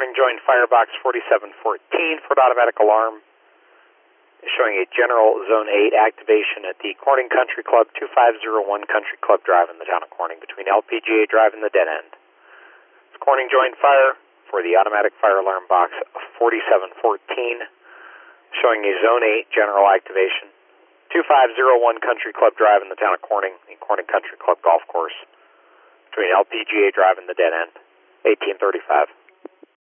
Corning joined Firebox 4714 for an automatic alarm, showing a general Zone 8 activation at the Corning Country Club, 2501 Country Club Drive in the town of Corning, between LPGA Drive and the dead end. It's Corning joined fire for the automatic fire alarm box 4714, showing a Zone 8 general activation, 2501 Country Club Drive in the town of Corning, the Corning Country Club Golf Course, between LPGA Drive and the dead end, 1835.